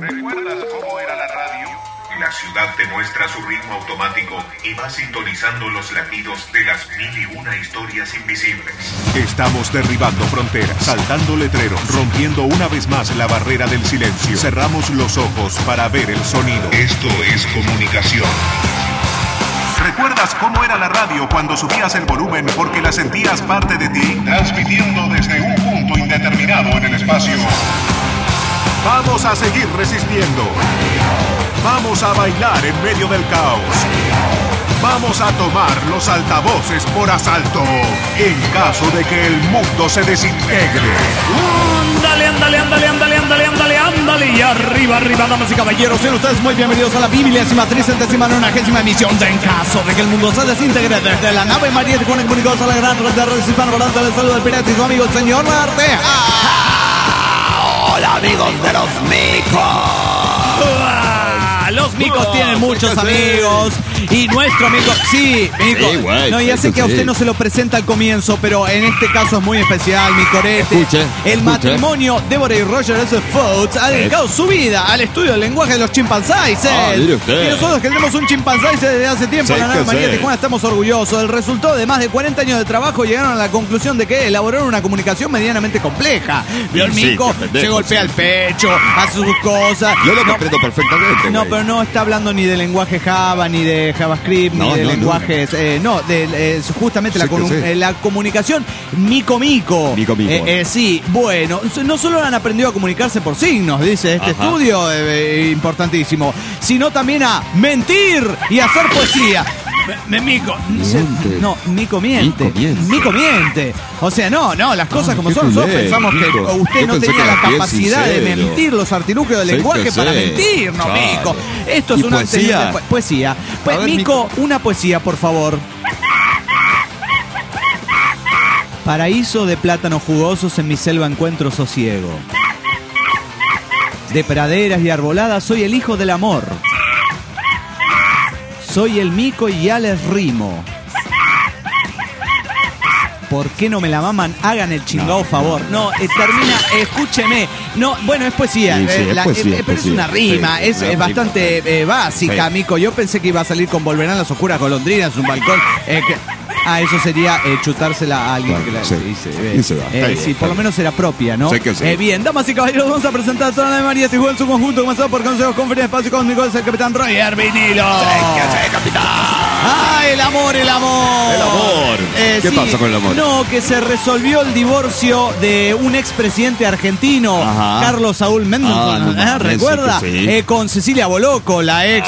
¿Recuerdas cómo era la radio? La ciudad te muestra su ritmo automático y va sintonizando los latidos de las 1001 historias invisibles. Estamos derribando fronteras, saltando letreros, rompiendo una vez más la barrera del silencio. Cerramos los ojos para ver el sonido. Esto es comunicación. ¿Recuerdas cómo era la radio cuando subías el volumen porque la sentías parte de ti? Transmitiendo desde un punto indeterminado en el espacio. Vamos a seguir resistiendo. Vamos a bailar en medio del caos. Vamos a tomar los altavoces por asalto en caso de que el mundo se desintegre. Ándale, ándale, ándale, ándale, ándale, ándale, ándale. Y arriba, arriba, damas y caballeros. Sean ustedes muy bienvenidos a la 23.390ª emisión de En caso de que el mundo se desintegre. Desde la nave María de Juan, comunicados a la gran red de redes hispanohablantes. Les saluda el pirata y su amigo el señor Arteaga. Hola amigos de los micos. Los micos tienen muchos amigos. Y nuestro amigo, sí, Mico. Sí, güey, no, ya sé que a usted no se lo presenta al comienzo, pero en este caso es muy especial, mi corete. El matrimonio Débora y Roger S. Fox ha dedicado su vida al estudio del lenguaje de los chimpancés. Mire usted. Y nosotros que tenemos un chimpancé desde hace tiempo en la nave María de Tijuana estamos orgullosos. El resultado de más de 40 años de trabajo llegaron a la conclusión de que elaboraron una comunicación medianamente compleja. Vio el Mico, se golpea el pecho, hace sus cosas. Yo lo comprendo perfectamente. No, pero no está hablando ni de lenguaje Java, ni de JavaScript, ni de lenguajes. Justamente la comunicación mico-mico. Sí, bueno, no solo han aprendido a comunicarse por signos, dice este estudio, importantísimo, sino también a mentir y hacer poesía. Mico. No, Mico miente. Mico miente. O sea, no, las cosas como son. Nosotros pensamos que usted no tenía la capacidad de mentir, los artilugios del lenguaje para mentir, no, Mico. Esto es una poesía. Pues, Mico, una poesía, por favor. Paraíso de plátanos jugosos en mi selva encuentro sosiego. De praderas y arboladas soy el hijo del amor. Soy el Mico y ya les rimo. ¿Por qué no me la maman? Hagan el chingado favor. No, termina, escúcheme. No, bueno, es poesía. Pero es una rima, es bastante básica, Mico. Yo pensé que iba a salir con Volverán las oscuras golondrinas, un balcón. Eso sería chutársela a alguien que la dice. Sí, por lo menos era propia, ¿no? Sé que sí. Bien, damas y caballeros, vamos a presentar a toda la María Tijuana en su conjunto, comenzado por Consejos, Conferencia, Espacio Cósmico, es el capitán Roger Vinilo. ¿Qué capitán? El amor. El amor. ¿Qué pasa con el amor? No, que se resolvió el divorcio de un expresidente argentino, Carlos Saúl Mendelssohn, ¿recuerda? Sí. Con Cecilia Boloco, la ex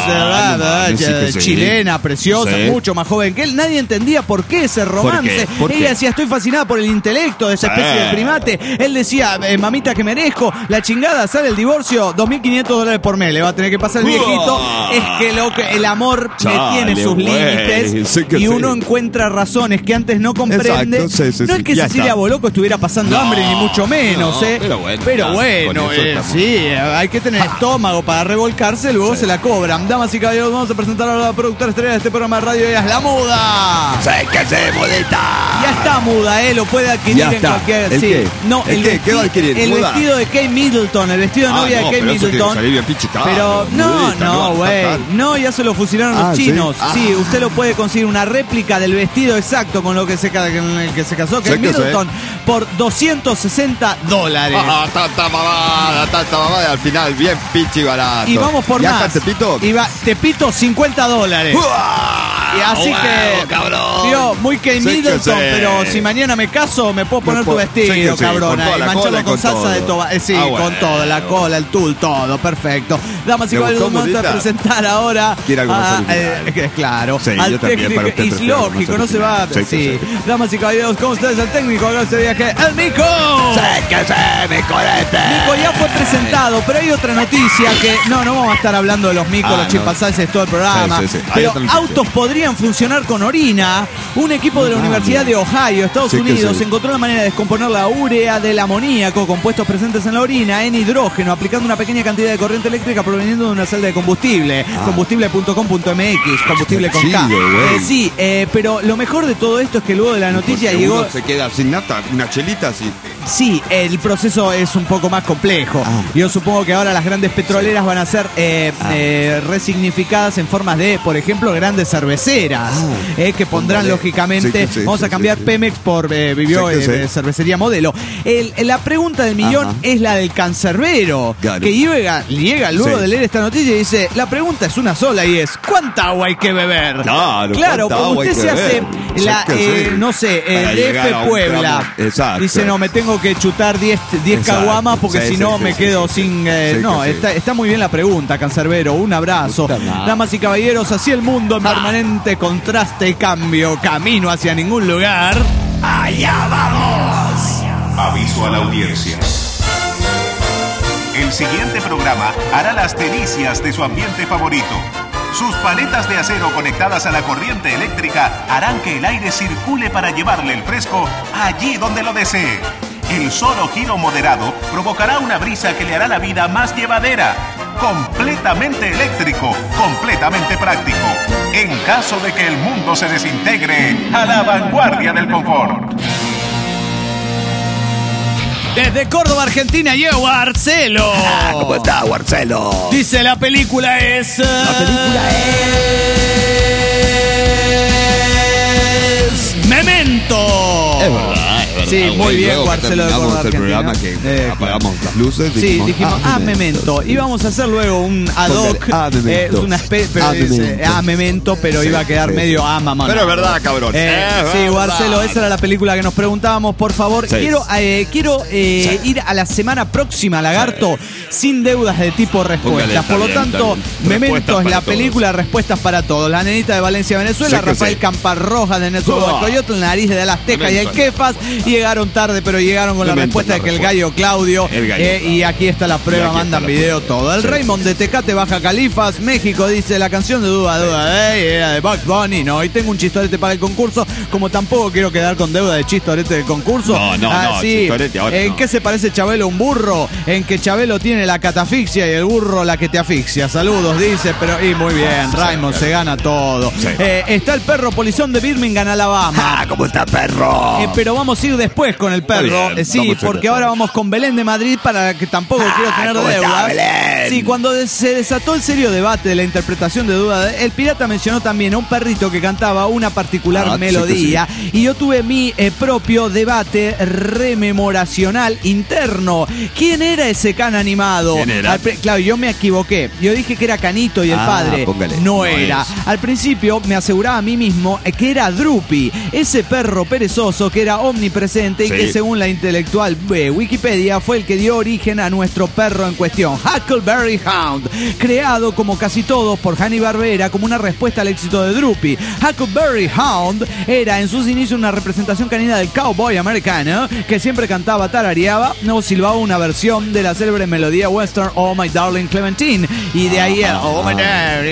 chilena, preciosa, mucho más joven que él. Nadie entendía por qué ese romance. Ella decía, estoy fascinada por el intelecto de esa especie de primate. Él decía, mamita que merezco, la chingada, sale el divorcio, $2.500 por mes, le va a tener que pasar el viejito. Es que el amor tiene sus límites y uno encuentra razones que antes no comprende. No es que Cecilia Boloco estuviera pasando hambre, ni mucho menos, Pero bueno, sí, hay que tener estómago para revolcarse, luego se la cobran. Damas y caballeros, vamos a presentar a la productora estrella de este programa de radio, ella es La Muda. ¿Qué se mudita? Ya está muda, lo puede adquirir en cualquier. ¿El qué? No, ¿El qué va a adquirir? El vestido de Kate Middleton, el vestido de novia de Kate Middleton. Pero no, güey. No, ya se lo fusilaron los chinos. Sí, usted lo puede conseguir una réplica del vestido exacto con el que se casó Kate Middleton por $260. Tanta mamada, al final, bien pichi barato. Y vamos por más. Tepito, $50. Y así que, tío, muy Kate Middleton, pero si mañana me caso, me puedo poner tu vestido, cabrona, y mancharlo con salsa de tomate. Sí, con todo, la cola, el tul, todo, perfecto. Damas y caballeros, vamos a presentar ahora claro, al técnico, y lógico, no se va. Sí, damas y caballeros, con ustedes el técnico de este viaje, el Mico. Mico ya fue presentado, pero hay otra noticia que no vamos a estar hablando de los micos, los chimpancés todo el programa, pero autos podrían funcionar con orina. Un equipo de la Universidad de Ohio, Estados Unidos, encontró la manera de descomponer la urea del amoníaco, compuestos presentes en la orina, en hidrógeno, aplicando una pequeña cantidad de corriente eléctrica proveniendo de una celda de combustible. Combustible.com.mx, combustible con K. Pero lo mejor de todo esto es que luego de la noticia llegó. Se queda sin nata, una chelita así. Sí, el proceso es un poco más complejo. Yo supongo que ahora las grandes petroleras van a ser resignificadas en formas de, por ejemplo, grandes cerveceras, que pondrán lógicamente, vamos a cambiar Pemex por cervecería Modelo. La pregunta del millón es la del cancerbero, que llega luego de leer esta noticia y dice, la pregunta es una sola y es, ¿cuánta agua hay que beber? Claro, porque usted se hace DF Puebla. Exacto. Dice, no, me tengo que chutar 10 caguamas porque si no me quedo sin... Está muy bien la pregunta, cancerbero. Un abrazo. Damas y caballeros, así el mundo en permanente contraste y cambio. Camino hacia ningún lugar. ¡Allá vamos! Aviso a la audiencia. El siguiente programa hará las delicias de su ambiente favorito. Sus paletas de acero conectadas a la corriente eléctrica harán que el aire circule para llevarle el fresco allí donde lo desee. El solo giro moderado provocará una brisa que le hará la vida más llevadera. Completamente eléctrico, completamente práctico. En caso de que el mundo se desintegre, a la vanguardia del confort. Desde Córdoba, Argentina, llegó Marcelo. ¿Cómo está, Marcelo? Dice, la película es... Memento. Es verdad. Sí, muy bien, Marcelo de Córdoba, el programa Argentina. que apagamos las luces. Dijimos, Memento. Y vamos a hacer luego un ad hoc. Memento. Una Memento, pero iba a quedar medio mamá. Pero es verdad, cabrón. Sí, Marcelo, esa era la película que nos preguntábamos. Por favor, quiero ir a la semana próxima, Lagarto, sin deudas de tipo respuestas. Por lo tanto, Memento es la película Respuestas para Todos. La nenita de Valencia, Venezuela, Rafael Camparroja de Netsubo Coyote, la nariz de Dallas, Texas y el Kefas. Llegaron tarde, pero llegaron con la respuesta de que el gallo Claudio. Y aquí está la prueba, mandan video todo. El Raymond de Tecate, Baja Califas, México, dice, la canción de Duda, era de Bugs Bunny. No, y tengo un chistorete para el concurso, como tampoco quiero quedar con deuda de chistorete del concurso. No, chistorete ahora ¿En qué se parece Chabelo a un burro? En que Chabelo tiene la catafixia y el burro la que te asfixia. Saludos, dice, y muy bien, Raymond se gana todo. Está el perro polizón de Birmingham, Alabama. ¿Cómo está, perro? Pero vamos a ir después con el perro. Sí, porque ahora vamos con Belén de Madrid, para que tampoco quiero tener deudas. Sí, cuando se desató el serio debate de la interpretación de Duda, el pirata mencionó también a un perrito que cantaba una particular melodía. Y yo tuve mi propio debate rememoracional interno. ¿Quién era ese can animado? Claro, yo me equivoqué. Yo dije que era Canito y el padre. No era. Al principio me aseguraba a mí mismo que era Drupi, ese perro perezoso que era omnipresente y que según la intelectual Wikipedia fue el que dio origen a nuestro perro en cuestión, Huckleberry Hound, creado como casi todos por Hanna-Barbera como una respuesta al éxito de Drupi. Huckleberry Hound era en sus inicios una representación canina del cowboy americano que siempre cantaba, tarareaba o silbaba una versión de la célebre melodía western Oh My Darling Clementine, y de ahí el Oh My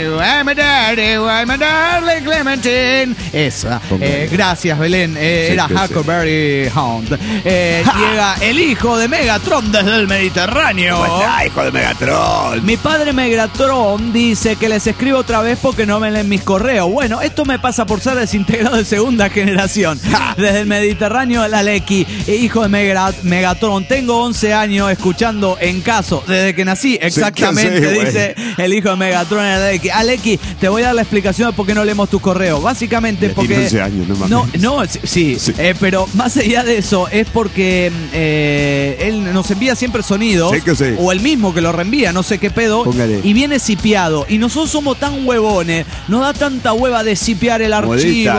Darling Clementine. Esa. Gracias, Belén. Era Huckleberry Hound. Llega el hijo de Megatron desde el Mediterráneo. ¿Cómo está, hijo de Megatron? Mi padre Megatron dice que les escribo otra vez porque no me leen mis correos. Bueno, esto me pasa por ser desintegrado de segunda generación. Desde el Mediterráneo, el Aleki, hijo de Megatron. Tengo 11 años escuchando En Caso desde que nací. Exactamente, dice el hijo de Megatron, el Aleki. Aleki, te voy a dar la explicación de por qué no leemos tus correos. Básicamente porque... Tiene 11 años, sí. Pero más allá de eso, es porque él nos envía siempre sonidos, o él mismo que lo reenvía, no sé qué pedo, y viene sipiado. Y nosotros somos tan huevones, nos da tanta hueva de sipiar el archivo.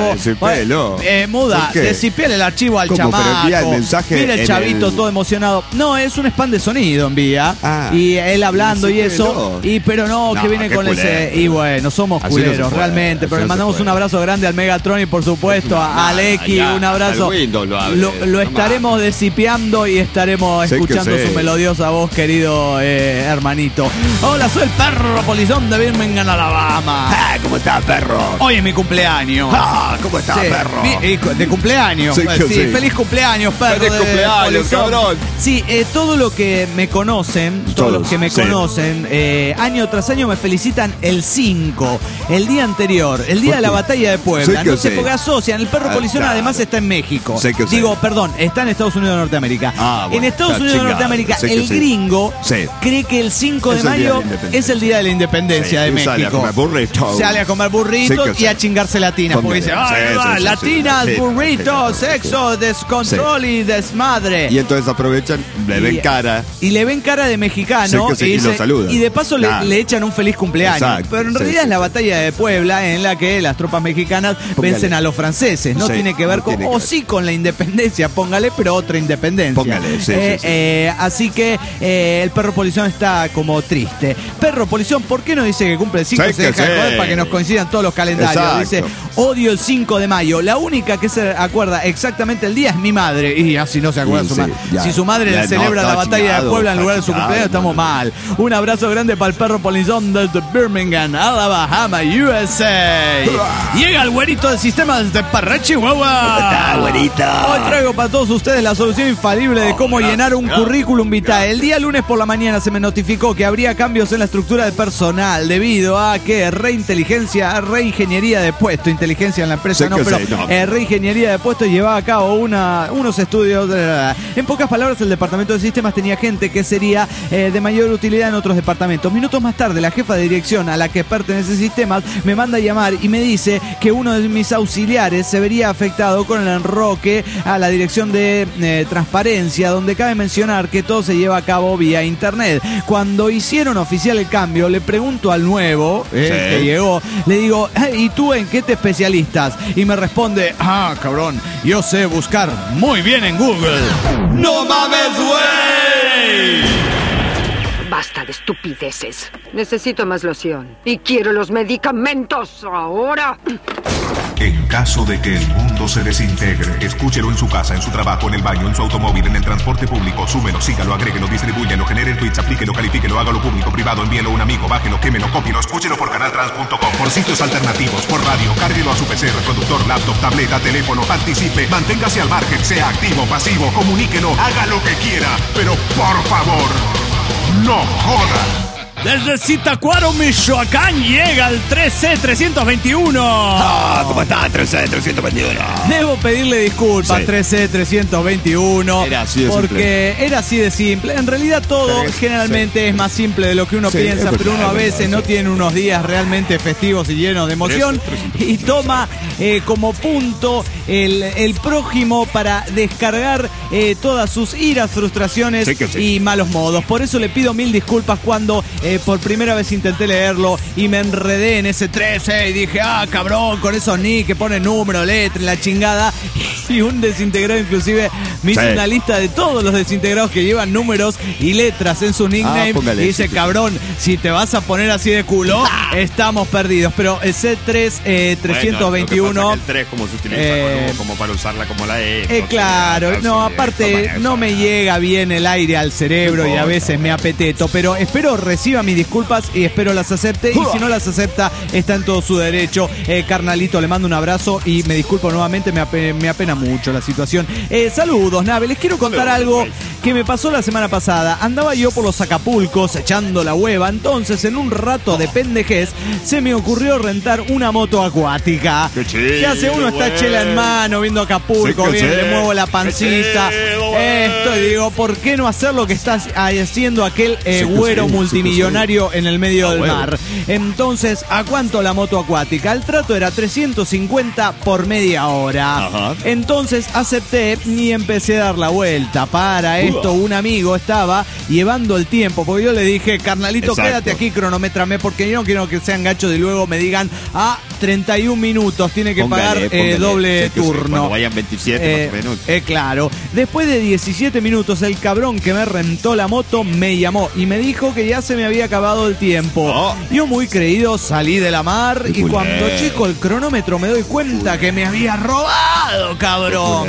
De sipiar el archivo al chamaco. Mira el chavito todo emocionado. No, es un spam de sonido, envía. Y él hablando y eso. Pero no, que viene con ese. Y bueno, somos culeros, realmente. Pero le mandamos un abrazo grande al Megatron y por supuesto a Aleki, un abrazo. Lo estaremos desipeando y estaremos escuchando su melodiosa voz, querido hermanito. Carnalito. Hola, soy el perro polizón de Birmingham, Alabama. ¿Cómo está, perro? Hoy es mi cumpleaños. ¿Cómo está, perro? De cumpleaños. Sí, feliz cumpleaños, perro. Feliz cumpleaños, cabrón. Sí, todo lo que me conocen, año tras año me felicitan el 5, el día anterior, el día de la batalla de Puebla. No sé por qué asocian. El perro polizón además está en México. Perdón, está en Estados Unidos de Norteamérica. En Estados Unidos de Norteamérica, el gringo cree que el 5 de mayo es el día de la independencia de México. Sale a comer burritos y a chingarse latinas. Porque dice, latinas, burritos, sexo, descontrol y desmadre. Y entonces aprovechan, le ven cara. Y le ven cara de mexicano. Y lo saludan. Y de paso le echan un feliz cumpleaños. Pero en realidad es la batalla de Puebla en la que las tropas mexicanas vencen a los franceses. No tiene que ver con, sí con la independencia, póngale, pero otra independencia. Así que el perro polizón está como triste. Perro polizón, ¿por qué no dice que cumple el 5? Se deja de joder para que nos coincidan todos los calendarios. Dice, odio el 5 de mayo. La única que se acuerda exactamente el día es mi madre. Y así no se acuerda su madre. Si su madre celebra la batalla de Puebla en lugar de su cumpleaños, estamos mal. Un abrazo grande para el perro polizón desde Birmingham, Alabama, USA. Llega el güerito de sistemas de Parra, Chihuahua. ¿Cómo está, güerito? Hoy traigo para todos ustedes la solución infalible de cómo llenar un currículum vitae. El día lunes por la mañana se me notificó que habría cambios en la estructura de personal debido a que reingeniería de puesto, inteligencia en la empresa reingeniería de puesto llevaba a cabo unos estudios. En pocas palabras, el departamento de sistemas tenía gente que sería de mayor utilidad en otros departamentos. Minutos más tarde, la jefa de dirección a la que pertenece sistemas me manda a llamar y me dice que uno de mis auxiliares se vería afectado con el enroque a la dirección de transparencia, donde cabe mencionar que todo se lleva a cabo vía internet. Cuando hicieron oficial el cambio, le pregunto al nuevo que llegó, le digo, ¿y tú en qué te especialistas? Y me responde, cabrón, yo sé buscar muy bien en Google. ¡No mames, güey! Basta de estupideces. Necesito más loción. Y quiero los medicamentos ahora. En caso de que el mundo se desintegre, escúchelo en su casa, en su trabajo, en el baño, en su automóvil, en el transporte público. Súmelo, sígalo, agréguelo, distribúyelo, genere tweets, aplíquelo, califíquelo, hágalo público, privado, envíelo a un amigo, bájelo, quémelo, cópielo, escúchelo por canaltrans.com, por sitios alternativos, por radio, cárguelo a su PC, reproductor, laptop, tableta, teléfono, participe, manténgase al margen, sea activo, pasivo, comuníquelo, haga lo que quiera, pero por favor, no joda. Desde Zitácuaro, Michoacán, llega el 3C321. ¿Cómo está, 3C321? Debo pedirle disculpas, 3C321. Era así de simple. En realidad todo generalmente es más simple de lo que uno piensa, pero uno a veces no tiene unos días realmente festivos y llenos de emoción y toma como punto el prójimo para descargar todas sus iras, frustraciones y malos modos. Por eso le pido mil disculpas cuando por primera vez intenté leerlo y me enredé en ese 13 y dije, cabrón, con esos nick que ponen número, letra, la chingada. Y un desintegrado inclusive me hizo una lista de todos los desintegrados que llevan números y letras en su nickname y dice, cabrón, si te vas a poner así de culo, estamos perdidos. Pero el C321 el 3 como se utiliza como para usarla como la E. Claro, aparte no me llega bien el aire al cerebro y a veces me apeteto, pero espero reciba mis disculpas y espero las acepte, y si no las acepta está en todo su derecho. Carnalito, le mando un abrazo y me disculpo nuevamente, me apena mucho la situación. Saludos, Nave, les quiero contar algo que me pasó la semana pasada. Andaba yo por los Acapulcos echando la hueva, entonces en un rato de pendejez se me ocurrió rentar una moto acuática. ¿Qué hace uno? Está chela en mano, viendo Acapulco, le muevo la pancita. Esto, y digo, ¿por qué no hacer lo que está haciendo aquel güero multimillonario en el medio del mar? Entonces, ¿a cuánto la moto acuática? El trato era 350 por media hora. Entonces acepté y empecé a dar la vuelta. Para esto, un amigo estaba llevando el tiempo, porque yo le dije, carnalito, quédate aquí, cronométrame, porque yo no quiero que sean gachos y luego me digan, 31 minutos, tiene que pagar doble turno. Cuando vayan 27 más o menos. Claro. Después de 17 minutos, el cabrón que me rentó la moto me llamó y me dijo que ya se me había acabado el tiempo. Yo muy creído salí de la mar y cuando checo el cronómetro me doy cuenta que me había robado. volado, cabrón.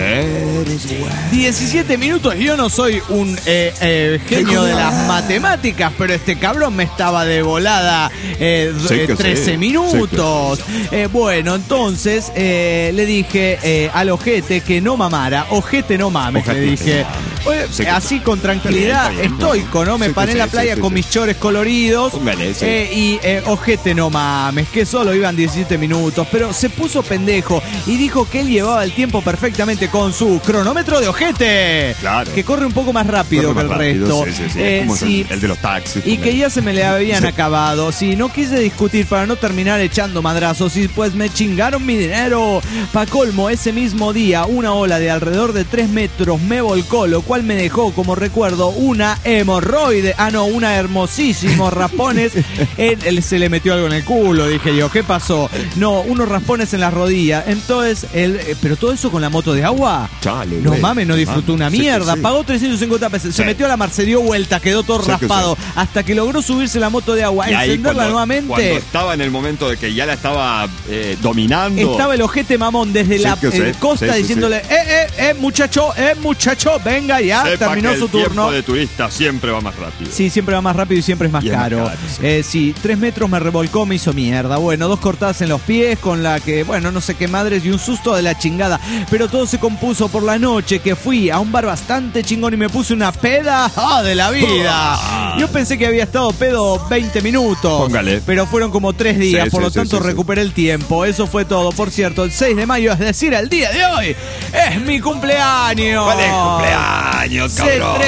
17 minutos. Yo no soy un genio de las matemáticas, pero este cabrón me estaba de volada 13 minutos. Bueno, entonces le dije al ojete que no mamara. Ojete, no mames, le dije. Así con tranquilidad, estoico, ¿no? Me paré en la playa con mis chores coloridos. Y ojete, no mames, que solo iban 17 minutos. Pero se puso pendejo y dijo que él llevaba el tiempo perfectamente con su cronómetro de ojete. Claro. Que corre un poco más rápido que el resto. Como el de los taxis. Y que ya se me le habían acabado. Sí, no quise discutir para no terminar echando madrazos. Y pues me chingaron mi dinero. Pa' colmo, ese mismo día, una ola de alrededor de 3 metros me volcó, lo cual me dejó como recuerdo una hemorroide. Una hermosísimos raspones. Él se le metió algo en el culo, dije yo. ¿Qué pasó? No, unos raspones en las rodillas. Entonces, pero todo eso con la moto de agua. Chale, no mames, no disfrutó una mierda. Pagó 350 pesos. Se metió a la mar, se dio vuelta, quedó todo raspado. Hasta que logró subirse la moto de agua, encenderla nuevamente. Cuando estaba en el momento de que ya la estaba dominando. Estaba el ojete mamón desde la costa diciéndole, muchacho, venga ya, terminó su turno. El tiempo de turista siempre va más rápido. Sí, siempre va más rápido y siempre es más caro. Sí, 3 metros me revolcó, me hizo mierda. Bueno, 2 cortadas en los pies con la que, bueno, no sé qué madres y un susto de la chingada. Pero todo se compuso por la noche que fui a un bar bastante chingón y me puse una peda de la vida. Yo pensé que había estado pedo 20 minutos. Póngale. Pero fueron como 3 días, por lo tanto recuperé el tiempo. Eso fue todo. Por cierto, el 6 de mayo, es decir, el día de hoy, es mi cumpleaños. ¿Cuál es cumpleaños, cabrón?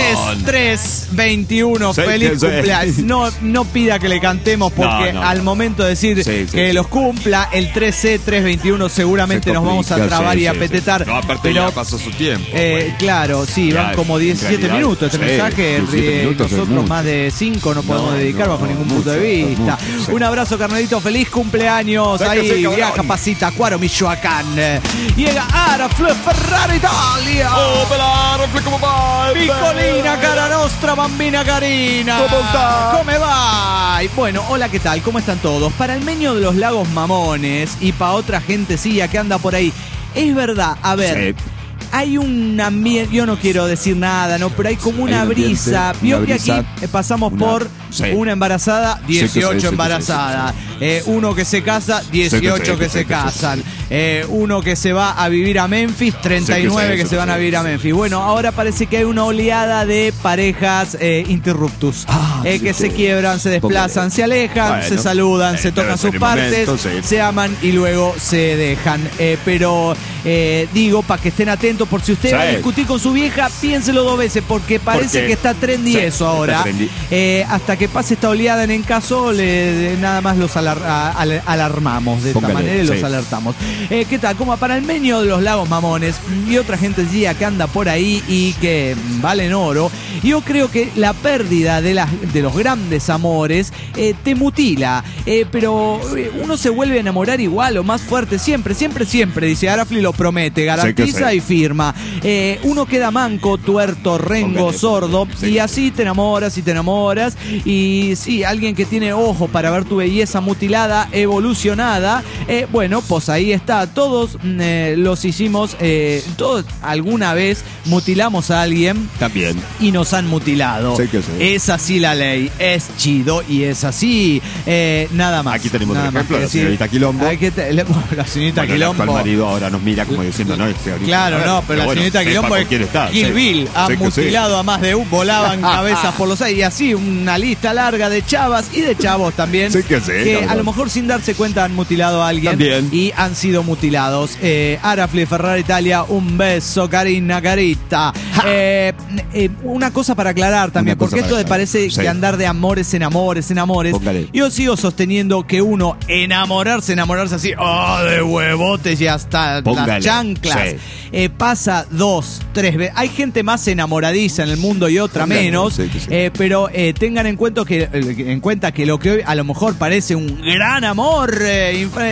C321, feliz cumpleaños. No pida que le cantemos porque al momento de decir que los cumpla, el 3C321 seguramente nos vamos a trabar y a petetar. No, aparte ya pasó su tiempo. Claro, sí, van como 17 minutos este mensaje. Nosotros más de 5 no podemos dedicar bajo ningún punto de vista. Un abrazo, carnalito, feliz cumpleaños. Ahí viaja Pasita, Cuaro, Michoacán. Llega Arafle Ferrari Italia. Piccolina, cara nostra, bambina carina. ¿Cómo está? ¿Cómo va? Bueno, hola, ¿qué tal? ¿Cómo están todos? Para el meño de los lagos mamones y para otra gentecilla que anda por ahí, es verdad, a ver... Hay un ambiente, yo no quiero decir nada, ¿no? Pero hay como una brisa. Vio que aquí pasamos por una embarazada, 18 embarazadas. Uno que se casa, 18 que se casan. Uno que se va a vivir a Memphis, 39 que se van a vivir a Memphis. Bueno, ahora parece que hay una oleada de parejas interruptus. Que se quiebran, se desplazan, se alejan, se saludan, se tocan sus partes, se aman y luego se dejan. Pero digo, para que estén atentos, por si usted va a discutir con su vieja, piénselo 2 veces, porque parece que está trendy eso ahora. Hasta que pase esta oleada, en caso, nada más los alarmamos de esta manera y los alertamos. ¿Qué tal? Como para el meño de los lagos mamones y otra gente que anda por ahí y que valen oro, yo creo que la pérdida de los grandes amores te mutila, pero uno se vuelve a enamorar igual o más fuerte siempre, dice Arafli, lo promete, garantiza y firma. Uno queda manco, tuerto, rengo, sordo, y así te enamoras y sí, alguien que tiene ojo para ver tu belleza mutilada, evolucionada, bueno, pues ahí está. Todos los hicimos, todos alguna vez mutilamos a alguien también y nos han mutilado. Es así la ley, es chido y es así, nada más. Aquí tenemos un ejemplo, la señorita Quilombo. La señorita Quilombo. El marido ahora nos mira como diciendo, no, claro, no, pero la señorita Quilombo es Kill Bill, han mutilado a más de un, volaban cabezas por los aires, y así una lista larga de chavas y de chavos también, que a lo mejor sin darse cuenta han mutilado a alguien y han sido mutilados. Arafli Ferrari Italia, un beso, carina, carita. Una cosa para aclarar también, porque esto me parece que andar de amores en amores. Yo sigo sosteniendo que uno enamorarse así, de huevotes y hasta las chanclas, pasa 2, 3 veces. Hay gente más enamoradiza en el mundo y otra menos, pero tengan en cuenta que lo que hoy a lo mejor parece un gran amor,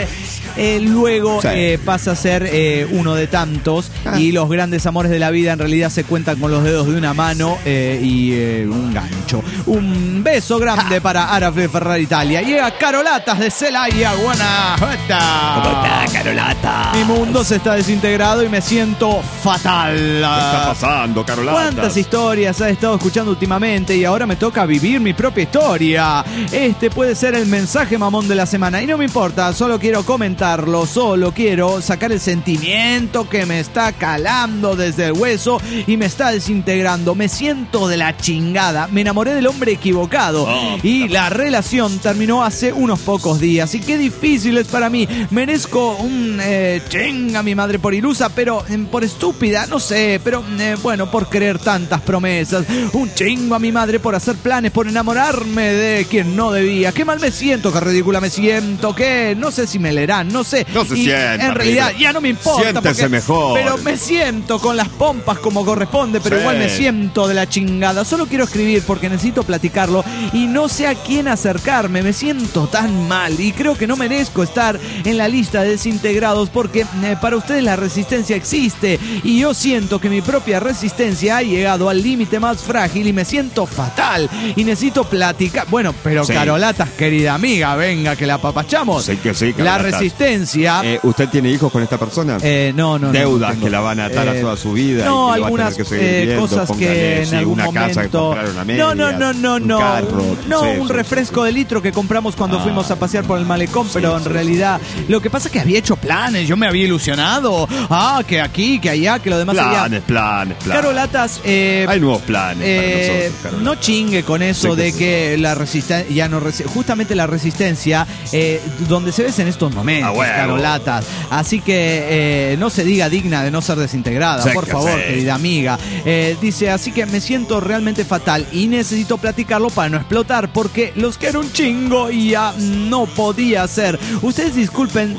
luego pasa a ser uno de tantos y los grandes amores de la vida en realidad se cuentan con los dedos de una mano y un gancho. Un beso grande para Arafre Ferrari Italia. Llega Carolatas de Celaya, Guanajuato. ¿Cómo está, Carolata? Mi mundo se está desintegrado y me siento fatal. ¿Qué está pasando, Carolata? ¿Cuántas historias has estado escuchando últimamente y ahora me toca vivir mi propia historia? Este puede ser el mensaje mamón de la semana y no me importa, solo quiero comentarlo, solo quiero sacar el sentimiento que me está calando desde el hueso y me está desintegrando. Me siento de la chingada, me enamoré del hombre equivocado y la relación terminó hace unos pocos días y qué difícil es para mí. Merezco un chinga mi madre por ilusa, pero por estúpida, no sé, pero bueno, por creer tantas promesas. Un chingo a mi madre por hacer planes, por enamorarme de quien no debía. Qué mal me siento, qué ridícula me siento, que no sé si me leerán, no sé. No se sienta. En realidad ya no me importa. Siéntese mejor. Pero me siento con las pompas como corresponde, pero Sí. igual me siento de la chingada. Solo quiero escribir porque necesito platicarlo y no sé a quién acercarme. Me siento tan mal y creo que no merezco estar en la lista de desintegrados porque para ustedes la resistencia existe y yo siento que mi propia resistencia ha llegado al límite más frágil y me siento fatal y necesito platicar. Bueno, pero Sí. Carolatas, querida amiga, venga que la apapachamos. Sí que sí, La Carolatas. resistencia... ¿Usted tiene hijos con esta persona? no. Deudas tengo. que la van a atar a toda su vida. No, y que lo va a algunas tener que seguir viviendo. cosas Póngale, que en sí, algún una momento... casa que compraron a medias, No. un carro. No, Sí, un sí, refresco sí. de litro que compramos cuando fuimos a pasear por el malecón, pero en sí, realidad lo que pasa es que había hecho planes, yo me había ilusionado. Que aquí, que allá, que lo demás sería... Planes. Carolatas, Hay nuevos planes para nosotros, Carolata. no chingue con eso Sí que de sí. que la resistencia ya no justamente la resistencia donde se ve en estos momentos, Bueno. Carolatas. Así que no se diga digna de no ser desintegrada, Sí por que favor, sí. querida amiga. Dice, así que me siento realmente fatal y necesito platicarlo para no explotar porque los quiero un chingo y ya no podía ser. Ustedes disculpen,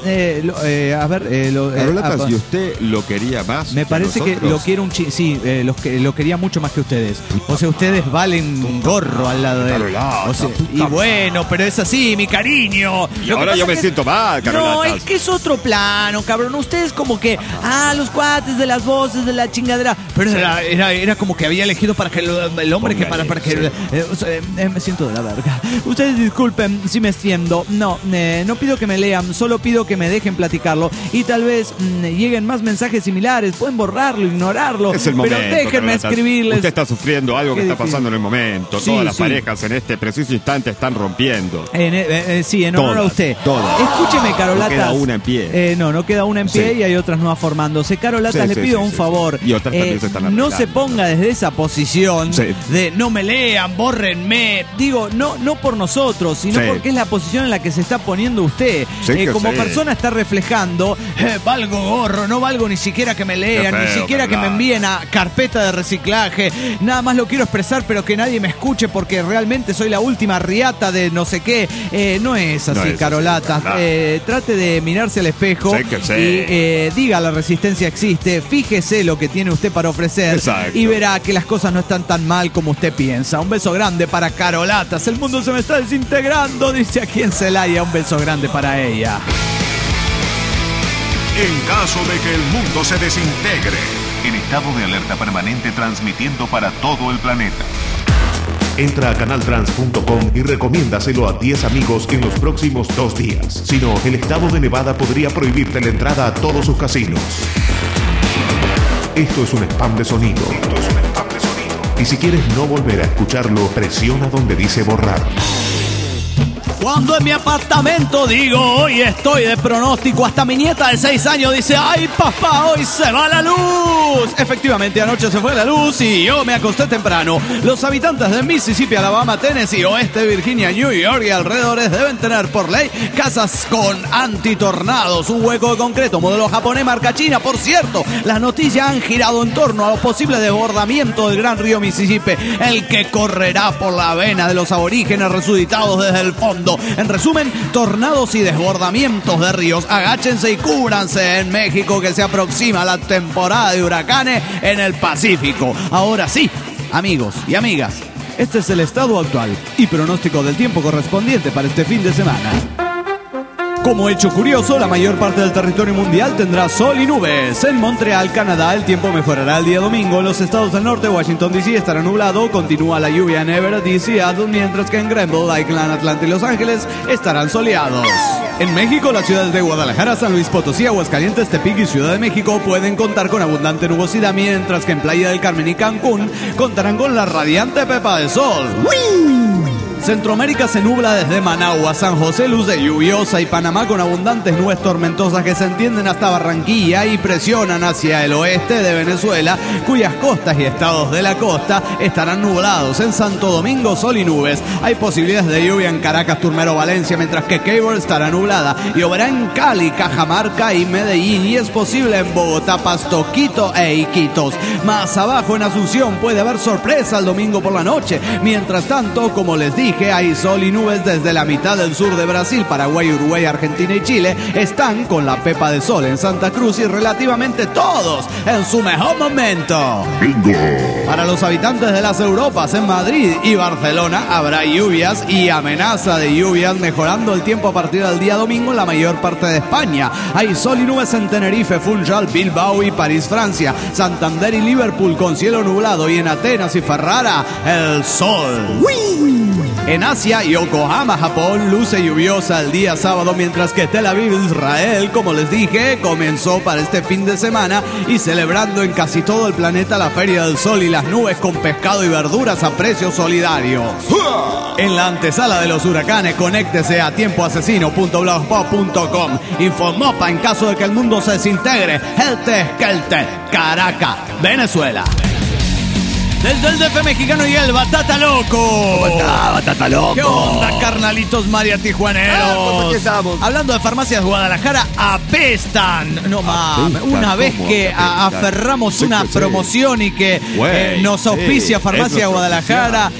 Carolata, si usted lo quería más. me parece que nosotros, lo quiero un chingo. Sí, lo quería mucho más que ustedes. O sea, ustedes valen un gorro al lado de él. Carolata, O sea, puta y bueno, pero es así, mi cariño. Y Lo que ahora pasa yo me que- siento mal, Carolata. No, es que es otro plano, cabrón. Ustedes como que, los cuates de las voces de la chingadera. Pero era como que había elegido para que el hombre que para que... o sea, me siento de la verga. Ustedes disculpen si me extiendo. No pido que me lean, solo pido que me dejen platicarlo. Y tal vez lleguen más mensajes similares. Pueden borrarlo, ignorarlo. Es el momento. Pero déjenme Carolata. escribirles. Usted está sufriendo algo que Qué está difícil. pasando en el momento. Sí, Todas las sí. parejas en este preciso instante están rompiendo. Sí, en honor a Todas, usted. todas. Escúcheme, Carolatas. No queda una en pie. No queda una en pie Sí. y hay otras nuevas formándose. Carolatas, Sí, le sí, pido sí, un sí, favor. sí. Y otras también se están no arreglando. se ponga desde esa posición Sí. de no me lean, bórrenme. Digo, no por nosotros, sino Sí. porque es la posición en la que se está poniendo usted. Sí que Como sí. persona está reflejando, valgo gorro, no valgo ni siquiera que me lean, Qué ni feo, siquiera que me Carolata. envíen a carpeta de reciclaje. Nada más lo quiero expresar, pero que nadie me escuche porque realmente soy la última riata de no sé qué. No es así, No es así, Carolata. Carolata. Trate de mirarse al espejo Sí que sí. y diga la resistencia existe. Fíjese lo que tiene usted para ofrecer Exacto. y verá que las cosas no están tan mal como usted piensa. Un beso grande para Carolatas. El mundo se me está desintegrando, dice aquí en Celaya. Un beso grande para ella. En caso de que el mundo se desintegre, En estado de alerta permanente transmitiendo para todo el planeta. entra a canaltrans.com y recomiéndaselo a 10 amigos en los próximos 2 días. Si no, el estado de Nevada podría prohibirte la entrada a todos sus casinos. Esto es un spam de sonido. Y si quieres no volver a escucharlo, presiona donde dice borrar. Cuando en mi apartamento digo, hoy estoy de pronóstico, hasta mi nieta de 6 años dice, ¡ay papá, hoy se va la luz! Efectivamente, anoche se fue la luz y yo me acosté temprano. Los habitantes de Mississippi, Alabama, Tennessee, oeste de Virginia, New York y alrededores deben tener por ley casas con antitornados, un hueco de concreto, modelo japonés, marca China. Por cierto, las noticias han girado en torno a los posibles desbordamientos del gran río Mississippi, el que correrá por la vena de los aborígenes resucitados desde el fondo. En resumen, tornados y desbordamientos de ríos. Agáchense y cúbranse en México, que se aproxima la temporada de huracanes en el Pacífico. Ahora sí, amigos y amigas, este es el estado actual y pronóstico del tiempo correspondiente para este fin de semana. Como hecho curioso, la mayor parte del territorio mundial tendrá sol y nubes. En Montreal, Canadá, el tiempo mejorará el día domingo. En los estados del norte, Washington D.C. estará nublado. Continúa la lluvia en Everett y Seattle, mientras que en Greenville, Lakeland, Atlanta y Los Ángeles estarán soleados. En México, las ciudades de Guadalajara, San Luis Potosí, Aguascalientes, Tepic y Ciudad de México pueden contar con abundante nubosidad, mientras que en Playa del Carmen y Cancún contarán con la radiante pepa de sol. ¡Wii! Centroamérica se nubla desde Managua, San José luce lluviosa y Panamá con abundantes nubes tormentosas que se extienden hasta Barranquilla y presionan hacia el oeste de Venezuela, cuyas costas y estados de la costa estarán nublados. En Santo Domingo, sol y nubes. Hay posibilidades de lluvia en Caracas, Turmero, Valencia, mientras que Cable estará nublada. Lloverá en Cali, Cajamarca y Medellín, y es posible en Bogotá, Pasto, Quito e Iquitos. Más abajo en Asunción puede haber sorpresa el domingo por la noche. Mientras tanto, como les dije, hay sol y nubes desde la mitad del sur de Brasil, Paraguay, Uruguay, Argentina y Chile. Están con la pepa de sol en Santa Cruz y relativamente todos en su mejor momento. Bingo. Para los habitantes de las Europas, en Madrid y Barcelona habrá lluvias y amenaza de lluvias, mejorando el tiempo a partir del día domingo en la mayor parte de España. Hay sol y nubes en Tenerife, Funchal, Bilbao y París, Francia, Santander y Liverpool con cielo nublado, y en Atenas y Ferrara el sol. ¡Wii! En Asia, Yokohama, Japón, luce lluviosa el día sábado, mientras que Tel Aviv, Israel, como les dije, comenzó para este fin de semana y celebrando en casi todo el planeta la Feria del Sol y las nubes con pescado y verduras a precios solidarios. En la antesala de los huracanes, conéctese a tiempoasesino.blogspot.com. Informopa en caso de que el mundo se desintegre. Helte Skelte, Caracas, Venezuela. Desde el DF mexicano y el Batata Loco. ¿Cómo está, Batata Loco? ¿Qué onda, carnalitos María Tijuaneros? Aquí estamos. Hablando de farmacias, Guadalajara apestan. No mames, una vez que aferramos una promoción y que nos auspicia Farmacia Guadalajara,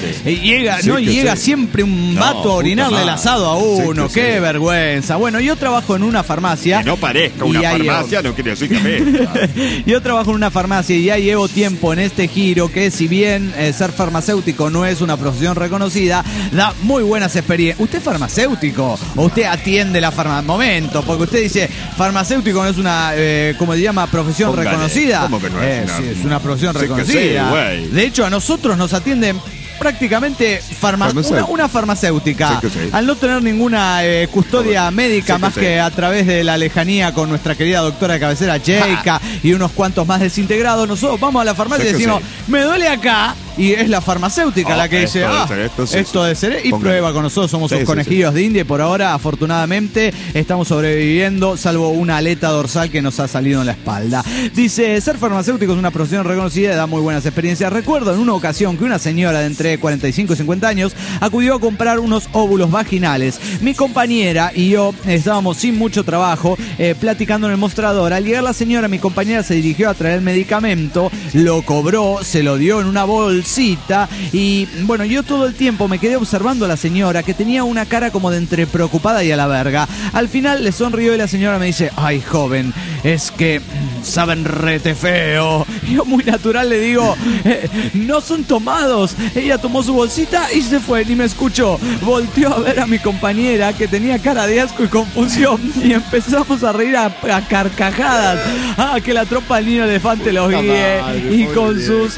llega siempre un vato a orinarle el asado a uno. Qué vergüenza. Bueno, yo trabajo en una farmacia. Que no parezca una farmacia, no quiere decir que apesta. Yo trabajo en una farmacia y ya llevo tiempo en este giro que, si bien ser farmacéutico no es una profesión reconocida, da muy buenas experiencias. ¿Usted es farmacéutico o usted atiende la farmacia? Momento, porque usted dice farmacéutico no es una, ¿cómo se llama? Profesión reconocida. ¿Cómo que no es? Sí, es una profesión reconocida. Sí, de hecho, a nosotros nos atienden prácticamente una farmacéutica. Sí. Al no tener ninguna custodia médica más que a través de la lejanía con nuestra querida doctora de cabecera Cheika y unos cuantos más desintegrados, nosotros vamos a la farmacia y decimos, me duele acá, y es la farmacéutica la que dice, esto debe ser, y prueba con nosotros. Somos sus conejillos de India, y por ahora, afortunadamente, estamos sobreviviendo, salvo una aleta dorsal que nos ha salido en la espalda. Dice, ser farmacéutico es una profesión reconocida y da muy buenas experiencias. Recuerdo en una ocasión que una señora de entre 45 y 50 años acudió a comprar unos óvulos vaginales. Mi compañera y yo estábamos sin mucho trabajo platicando en el mostrador. Al llegar la señora, mi compañera se dirigió a traer el medicamento, lo cobró, se lo dio en una bolsita y bueno, yo todo el tiempo me quedé observando a la señora, que tenía una cara como de entre preocupada y a la verga. Al final le sonrió y la señora me dice, ay, joven, es que saben rete feo. Yo muy natural le digo, no son tomados. Ella tomó su bolsita y se fue, ni me escuchó. Volteó a ver a mi compañera, que tenía cara de asco y confusión, y empezamos a reír a carcajadas. Que la tropa del niño elefante los guíe y con sus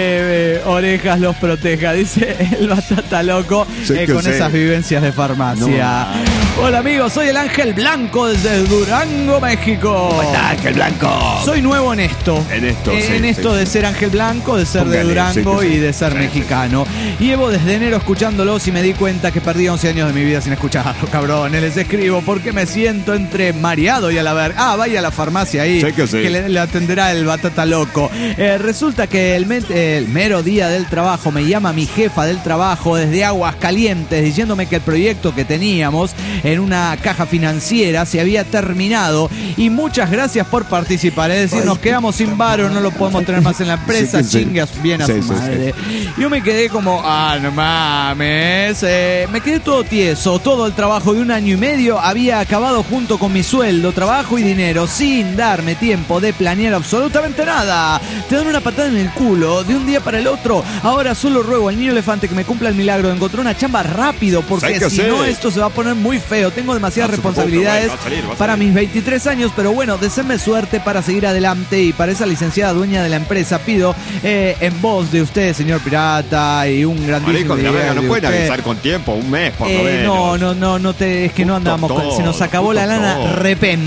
orejas los proteja, dice el Batata Loco, con esas vivencias de farmacia. Hola amigos, soy el Ángel Blanco desde Durango, México. ¿Cómo está, Ángel Blanco? Soy nuevo en esto. En esto de ser Ángel Blanco, de ser de Durango y de ser mexicano. Llevo desde enero escuchándolos y me di cuenta que perdí 11 años de mi vida sin escucharlos, cabrones. Les escribo porque me siento entre mareado y a la verga. Vaya a la farmacia ahí, que le atenderá el Batata Loco. Resulta que el mero día del trabajo me llama mi jefa del trabajo desde Aguascalientes diciéndome que el proyecto que teníamos en una caja financiera se había terminado y muchas gracias por participar. Es decir, nos quedamos sin varo, no lo podemos tener más en la empresa, chingue bien a su madre. Yo me quedé como, no mames, me quedé todo tieso. Todo el trabajo de 1 año y medio había acabado junto con mi sueldo, trabajo y dinero, sin darme tiempo de planear absolutamente nada. Te dan una patada en el culo de un día para el otro. Ahora solo ruego al niño elefante que me cumpla el milagro de encontrar una chamba rápido, porque si no esto se va a poner muy feo. Tengo demasiadas responsabilidades para mis 23 años, pero bueno, deseenme suerte para seguir adelante. Y para esa licenciada dueña de la empresa pido en voz de usted, señor pirata, y un grandísimo no pueden avisar con tiempo, un mes por lo menos. Es que no andamos se nos acabó la lana de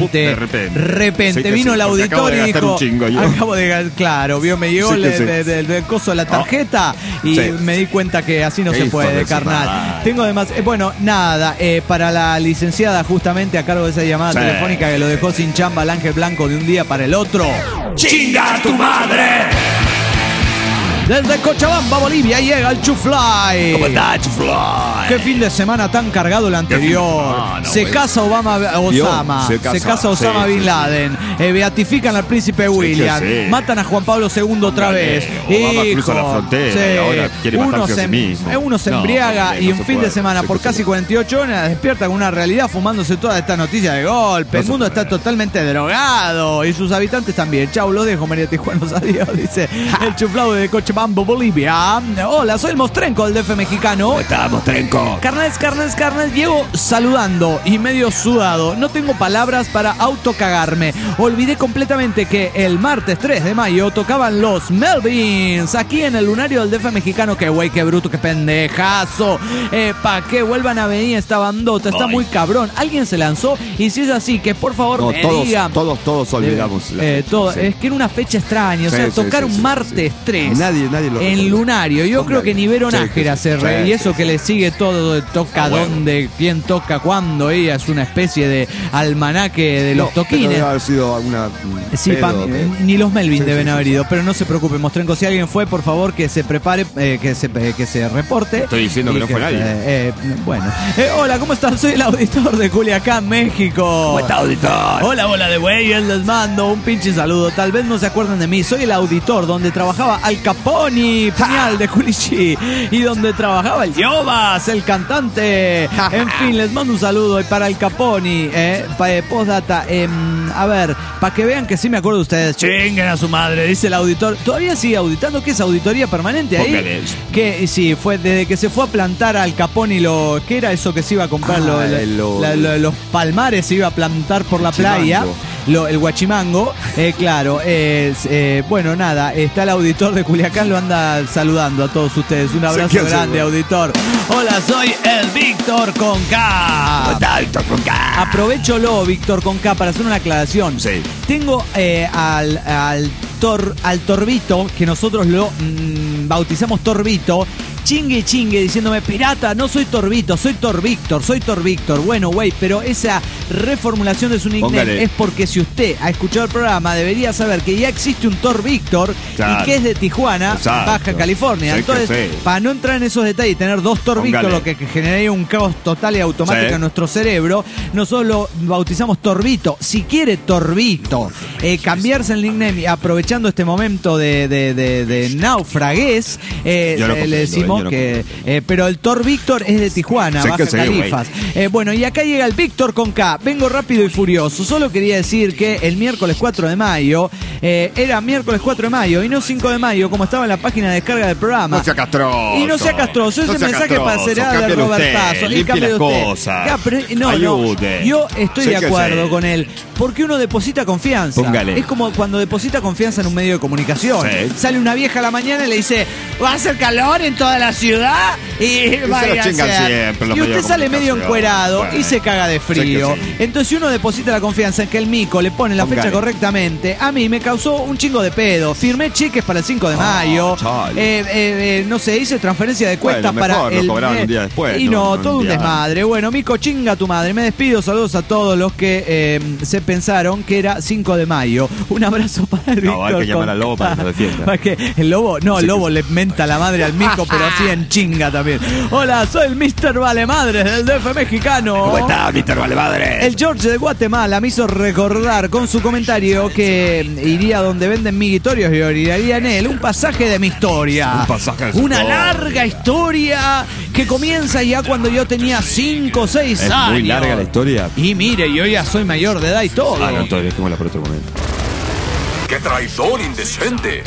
repente. Vino el auditor y dijo, acabo de claro, vio, me llegó del coso de la tarjeta y me di cuenta que así no se puede, carnal. Tengo además, bueno, nada, para la licenciada justamente a cargo de esa llamada telefónica que lo dejó sin chamba al Ángel Blanco de un día para el otro. ¡Chinga a tu madre! Desde Cochabamba, Bolivia, llega el Chufly. ¿Cómo está, Chufly? Qué fin de semana tan cargado el anterior. Se casa Osama. Se casa Osama Bin Laden. Beatifican al príncipe William. Matan a Juan Pablo II otra vez. Obama cruza la frontera y ahora quiere matarse a sí mismo. Uno se embriaga y un fin de semana por casi 48 horas despierta con una realidad fumándose toda esta noticia de golpe. El mundo está totalmente drogado y sus habitantes también. Chau, lo dejo, María Tijuanos, adiós, dice el Chuflau de Cochabamba, Bolivia. Hola, soy el Mostrenco del DF mexicano. ¿Cómo está, Mostrenco? Carnales, llego saludando y medio sudado. No tengo palabras para autocagarme. Olvidé completamente que el martes 3 de mayo tocaban los Melvins aquí en el lunario del DF mexicano. Qué güey, qué bruto, qué pendejazo. Pa' que vuelvan a venir esta bandota. Está muy cabrón. Alguien se lanzó y si es así, que por favor me digan. Todos olvidamos. Es que era una fecha extraña. O sea, tocar un martes 3. Nadie lo en lunario. Yo creo que ni Vero Nájera se re. Y eso que le sigue todo, toca dónde, quién toca, cuándo. Ella es una especie de almanaque de los toquines. Debe haber sido alguna. Ni los Melvin deben haber ido. Pero no se preocupe, Mostrenco. Si alguien fue, por favor, que se prepare, que se reporte. Estoy diciendo que no fue nadie. Bueno. Hola, ¿cómo están? Soy el auditor de Culiacán, México. ¿Cómo está, auditor? Hola, bola de güeyes. Les mando un pinche saludo. Tal vez no se acuerden de mí. Soy el auditor donde trabajaba Al Capone, puñal de Culichi, y donde trabajaba el Yobas, el cantante. En fin, les mando un saludo. Y para el Capone, postdata, a ver, para que vean que sí me acuerdo de ustedes. Chinguen a su madre, dice el auditor. ¿Todavía sigue auditando? ¿Qué es auditoría permanente ahí? Que sí, fue desde que se fue a plantar Al Capone ¿qué era eso que se iba a comprar? Los palmares se iba a plantar por la playa. El guachimango, claro. Bueno, nada, está el auditor de Culiacán, lo anda saludando a todos ustedes. Un abrazo grande, auditor. Hola, soy el Víctor con K. ¿Cómo está, Víctor con K? Aprovecholo, Víctor con K, para hacer una aclaración. Sí. Tengo al Torbito, que nosotros lo bautizamos Torbito, chingue diciéndome, pirata, no soy Torbito, soy Tor Víctor. Bueno, güey, pero esa reformulación de su nickname es porque si usted ha escuchado el programa, debería saber que ya existe un Tor Víctor y que es de Tijuana, Baja California. Entonces, para no entrar en esos detalles y tener dos Tor Víctor, lo que generaría un caos total y automático en nuestro cerebro, nosotros lo bautizamos Torbito. Si quiere Torbito cambiarse el nickname y aprovechando este momento de naufraguez, le decimos pero el Tor Víctor es de Tijuana, Baja Califas. Bueno, y acá llega el Víctor con K. Vengo rápido y furioso. Solo quería decir que el miércoles 4 de mayo era miércoles 4 de mayo y no 5 de mayo, como estaba en la página de descarga del programa. No sea castroso. Y no sea castroso. Ese mensaje pasará de Robertazo. Limpie las cosas. Yo estoy de acuerdo con él. Porque uno deposita confianza. Póngale. Es como cuando deposita confianza en un medio de comunicación. Sale una vieja a la mañana y le dice, va a hacer calor en toda la ciudad y vaya a ser. Y usted sale medio encuerado y se caga de frío. Entonces, si uno deposita la confianza en que el mico le pone la fecha correctamente, a mí me causó un chingo de pedo. Firmé cheques para el 5 de mayo. No sé, hice transferencia de cuentas para el un día después, y todo un desmadre. Bueno, mico, chinga tu madre. Me despido. Saludos a todos los que se pensaron que era 5 de mayo. Un abrazo para el Víctor. Hay que llamar al lobo para que nos defienda. El lobo, el lobo le menta la madre al mico, pero así en chinga también. Hola, soy el Mr. Valemadres del DF mexicano. ¿Cómo está, Mr. Valemadres? El George de Guatemala me hizo recordar con su comentario que iría donde venden miguitorios y orinaría en él un pasaje de mi historia. Un pasaje de su Una historia. larga historia que comienza ya cuando yo tenía 5 o 6 años. Es muy larga la historia. Y mire, yo ya soy mayor de edad y todo. Ah, no, entonces dejémosla por otro momento. ¡Qué traidor indecente!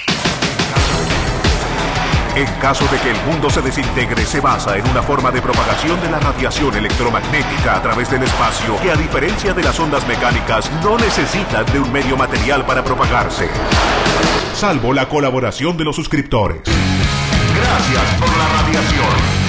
En caso de que el mundo se desintegre, se basa en una forma de propagación de la radiación electromagnética a través del espacio que, a diferencia de las ondas mecánicas, no necesitan de un medio material para propagarse. Salvo la colaboración de los suscriptores. Gracias por la radiación.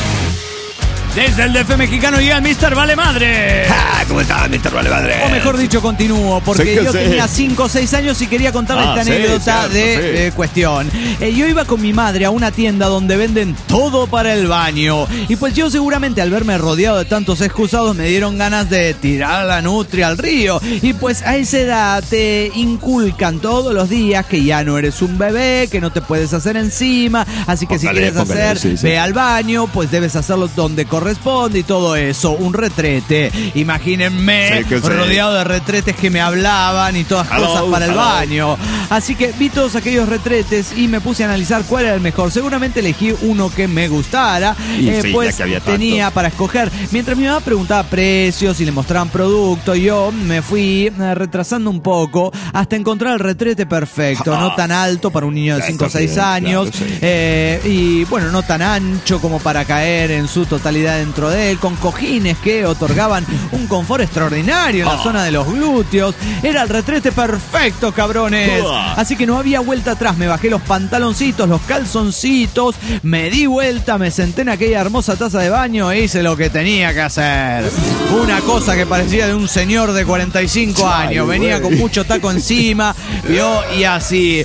Desde el DF mexicano llega el Mr. Valemadre. ¿Cómo está, Mr. Valemadre? O mejor dicho, continúo, porque Sí que yo sí. tenía 5 o 6 años y quería contarle esta sí, anécdota cierto, de sí. cuestión. Yo iba con mi madre a una tienda donde venden todo para el baño. Y pues yo seguramente al verme rodeado de tantos excusados me dieron ganas de tirar la nutria al río. Y pues a esa edad te inculcan todos los días que ya no eres un bebé, que no te puedes hacer encima. Así que si quieres hacer, sí. ve al baño, pues debes hacerlo donde corresponde y todo eso. Un retrete. Imagínense Sí que sí. rodeado de retretes que me hablaban y todas cosas para el baño. Así que vi todos aquellos retretes y me puse a analizar cuál era el mejor. Seguramente elegí uno que me gustara, Y sí, pues ya que había tanto. tenía para escoger. Mientras mi mamá preguntaba precios y le mostraban productos, yo me fui retrasando un poco hasta encontrar el retrete perfecto, no tan alto para un niño de 5 o 6 años, claro, sí. y bueno, no tan ancho como para caer en su totalidad dentro de él, con cojines que otorgaban un confort extraordinario en la zona de los glúteos. Era el retrete perfecto, cabrones. Así que no había vuelta atrás. Me bajé los pantaloncitos, los calzoncitos, me di vuelta, me senté en aquella hermosa taza de baño e hice lo que tenía que hacer. Una cosa que parecía de un señor de 45 años. Venía con mucho taco encima, vio, y así.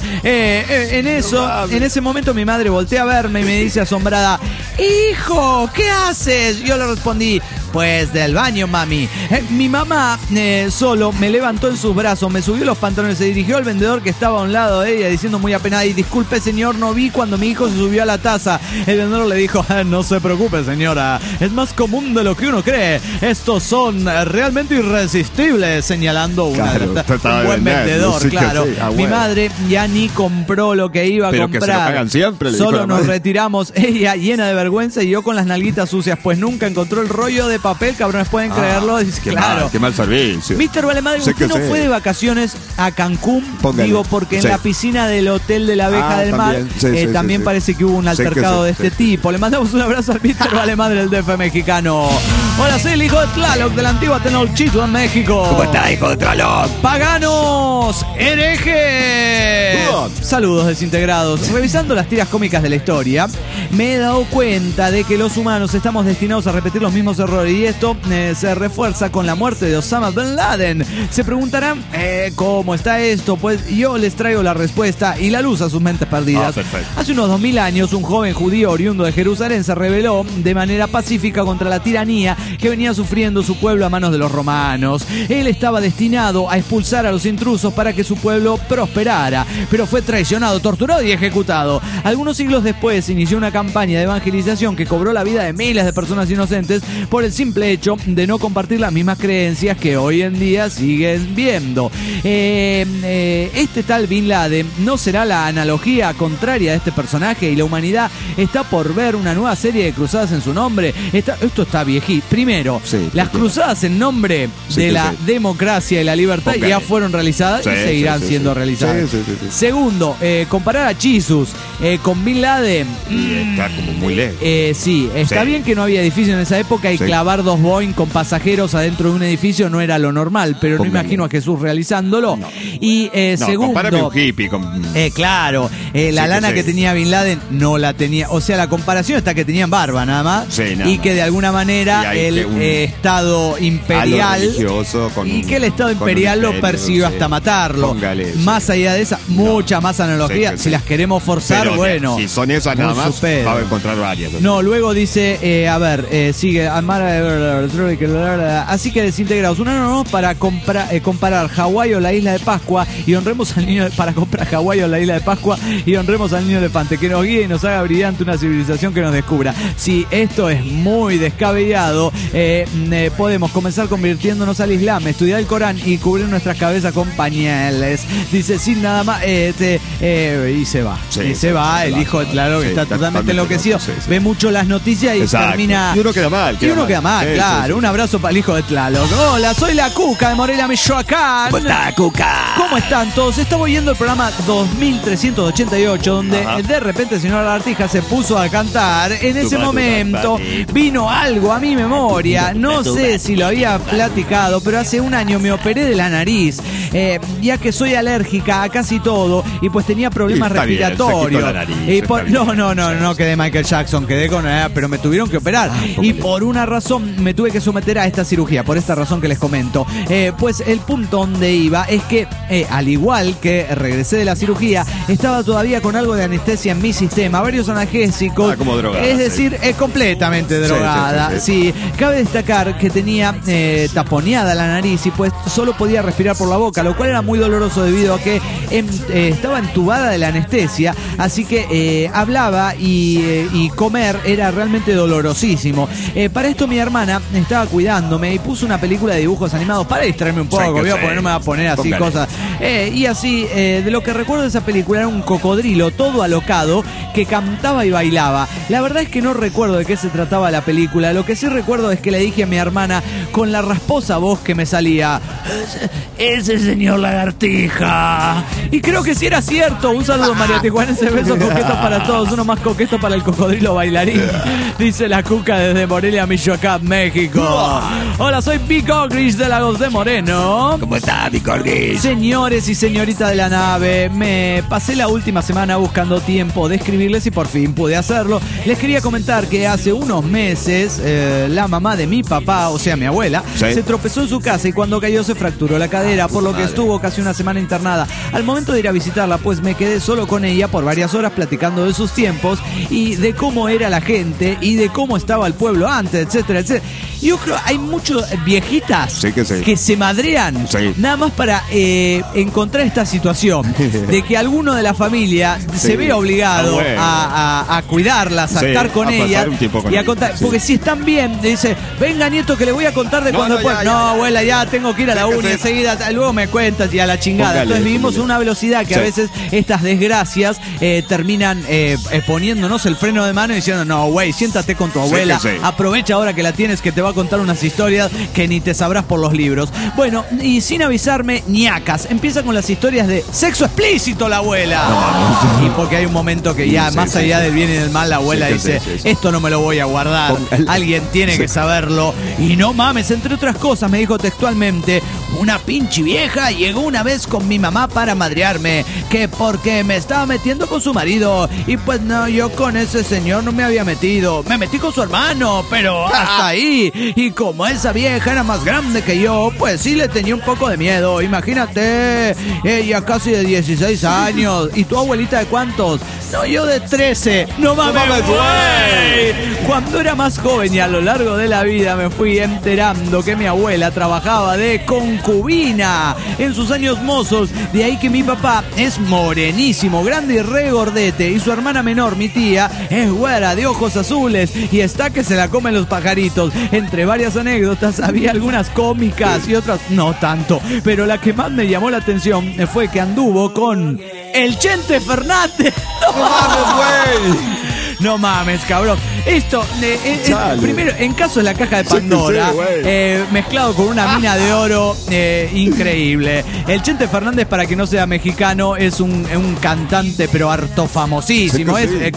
En ese momento mi madre voltea a verme y me dice asombrada: hijo, ¿qué haces? Yo le respondí: pues del baño, mami. Mi mamá solo me levantó en sus brazos, me subió los pantalones, se dirigió al vendedor que estaba a un lado de ella diciendo muy apenada: y disculpe, señor, no vi cuando mi hijo se subió a la taza. El vendedor le dijo: no se preocupe, señora, es más común de lo que uno cree. Estos son realmente irresistibles, señalando un buen vendedor, sí, claro. sí, Mi madre ya ni compró lo que iba a Pero comprar. que se lo pagan siempre, le dijo Solo la nos madre. retiramos, ella llena de vergüenza y yo con las nalguitas sucias, pues nunca encontró el rollo de papel, cabrones, pueden creerlo. Dice, claro. Qué mal servicio. Mr. Valemadre, Sé ¿usted que no sé. fue de vacaciones a Cancún? Póngale. Digo, porque en Sí. la piscina del Hotel de la Abeja del Mar también. Sí, sí, también sí. parece que hubo un Sé que altercado sí, de este sí. tipo. Le mandamos un abrazo al Mr. Valemadre del DF mexicano. Hola, soy el hijo de Tlaloc de la antigua Tenochtitlan, México. ¿Cómo está, hijo de Tlaloc? ¡Paganos! ¡Herejes! Saludos desintegrados. Revisando las tiras cómicas de la historia, me he dado cuenta de que los humanos estamos destinados a repetir los mismos errores y esto se refuerza con la muerte de Osama Bin Laden. Se preguntarán, ¿cómo está esto? Pues yo les traigo la respuesta y la luz a sus mentes perdidas. Perfecto. Hace unos 2000 años, un joven judío oriundo de Jerusalén se rebeló de manera pacífica contra la tiranía que venía sufriendo su pueblo a manos de los romanos. Él estaba destinado a expulsar a los intrusos para que su pueblo prosperara, pero fue traicionado, torturado y ejecutado. Algunos siglos después inició una campaña de evangelización que cobró la vida de miles de personas inocentes por el simple hecho de no compartir las mismas creencias que hoy en día siguen viendo. Este tal Bin Laden no será la analogía contraria de este personaje y la humanidad está por ver una nueva serie de cruzadas en su nombre. Esto está viejito. Primero, Sí, las cruzadas en nombre Sí, de que la sí. democracia y la libertad Ok. ya fueron realizadas Sí, y seguirán sí, sí, siendo sí. realizadas. Sí, sí, sí. Segundo, comparar a Jesus con Bin Laden. Y está como muy lejos. Sí, está Sí. bien que no había edificio en esa época y Sí. clavar 2 Boeing con pasajeros adentro de un edificio no era lo normal, pero no Póngale. imagino a Jesús realizándolo. No. Y No, segundo, compárame un hippie con... claro, la Sí, lana sí. que tenía Bin Laden no la tenía. O sea, la comparación está que tenían barba nada más. Sí, nada y más. que de alguna Y manera hay el que un Estado imperial. religioso con Y un- que el Estado con un imperial lo imperio, persiguió sí. hasta matarlo. Póngale, sí. Más allá de esa, mucha más analogía. Sí, sí, Si sí. las queremos forzar, Pero, bueno. si son esas nada muy más, su pedo. va a encontrar varias. No, luego dice, sigue, amar Así que desintegrados. Unámonos para comparar Hawái o la isla de Pascua y honremos al niño para comprar Hawái o la isla de Pascua y honremos al niño elefante que nos guíe y nos haga brillante una civilización que nos descubra. Si esto es muy descabellado, podemos comenzar convirtiéndonos al Islam, estudiar el Corán y cubrir nuestras cabezas con pañales. Dice sin nada más y se va. Sí, y se va el hijo de Tlaloc, que está totalmente enloquecido. Ve mucho las noticias y termina. Y uno queda mal. Claro. Un abrazo para el hijo de Tlaloc. Hola, soy la Cuca de Morelia, Michoacán. ¿Cómo está, Cuca? ¿Cómo están todos? Estamos viendo el programa 2388, donde de repente el señor Lagartija se puso a cantar. En ese momento vino algo a mi memoria. No sé si lo había platicado, pero hace un año me operé de la nariz, ya que soy alérgica a casi todo y pues tenía problemas respiratorios. No quedé Michael Jackson, quedé con... pero me tuvieron que operar y por una razón me tuve que someter a esta cirugía, por esta razón que les comento. Pues el punto donde iba es que al igual que regresé de la cirugía, estaba todavía con algo de anestesia en mi sistema, varios analgésicos, como drogada, es decir, completamente drogada. Sí, cabe destacar que tenía taponeada la nariz y pues solo podía respirar por la boca, lo cual era muy doloroso debido a que estaba entubada de la anestesia, así que hablaba y comer era realmente dolorosísimo. Para esto mi hermana estaba cuidándome y puso una película de dibujos animados para distraerme un poco, porque no me va a poner así cosas. Y así, de lo que recuerdo de esa película era un cocodrilo todo alocado que cantaba y bailaba. La verdad es que no recuerdo de qué se trataba la película. Lo que sí recuerdo es que le dije a mi hermana con la rasposa voz que me salía: ese señor Lagartija. Y creo que sí era cierto. Un saludo, María Tijuanense, besos coquetos para todos, uno más coqueto para el cocodrilo bailarín, dice la Cuca desde Morelia, Michoacán, México. Hola, soy Pico Gris de Lagos de Moreno. ¿Cómo está, Pico Gris? Señores y señoritas de la nave, me pasé la última semana buscando tiempo de escribirles y por fin pude hacerlo. Les quería comentar que hace unos meses la mamá de mi papá, o sea mi abuela, se tropezó en su casa y cuando cayó se fracturó la cadera, por lo que estuvo casi una semana internada. Al momento de ir a visitarla, pues me quedé solo con ella por varias horas platicando de sus tiempos y de cómo era la gente y de cómo estaba el pueblo antes, etcétera, etcétera. Y yo creo hay muchas viejitas que se madrean nada más para encontrar esta situación de que alguno de la familia se ve obligado a cuidarlas, a estar con ellas y a contar, porque si están bien, dice: venga nieto que le voy a contar de cuando después. Abuela, ya tengo que ir a la uni enseguida, luego me cuentas y a la chingada. Entonces vivimos en una velocidad que a veces estas desgracias terminan poniéndonos el freno de mano y diciendo: no, güey, siéntate con tu abuela, aprovecha ahora que la tienes, que te va a contar unas historias que ni te sabrás por los libros. Bueno, y sin avisarme, ñacas, empieza con las historias de sexo explícito la abuela. Y porque hay un momento que ya más allá del bien y del mal, la abuela dice: esto no me lo voy a guardar, alguien tiene que saberlo. Y no mames, entre otras cosas me dijo textualmente: una pinche vieja llegó una vez con mi mamá para madrearme, que porque me estaba metiendo con su marido, y pues no, yo con ese señor no me había metido, me metí con su hermano, pero hasta ahí. Y como esa vieja era más grande que yo, pues sí le tenía un poco de miedo. Imagínate, ella casi de 16 años. ¿Y tu abuelita de cuántos? No, yo de 13. No mames, güey. Cuando era más joven y a lo largo de la vida me fui enterando que mi abuela trabajaba de concubina en sus años mozos. De ahí que mi papá es morenísimo, grande y regordete, y su hermana menor, mi tía, es güera de ojos azules y está que se la comen los pajaritos. Entre varias anécdotas había algunas cómicas y otras no tanto, pero la que más me llamó la atención fue que anduvo con el Chente Fernández. ¡No mames, güey! No mames, cabrón. Esto, primero, en caso de la caja de Pandora, mezclado con una mina de oro increíble. El Chente Fernández, para que no sea mexicano, es un cantante, pero harto famosísimo.